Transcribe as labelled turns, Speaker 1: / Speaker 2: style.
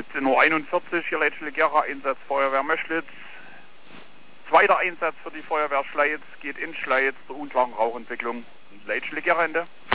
Speaker 1: 17:41 Uhr, hier Leitstelle Einsatz Feuerwehr Möschlitz. Zweiter Einsatz für die Feuerwehr Schleiz geht in Schleiz zur unklaren Rauchentwicklung. Leitstelle Ende.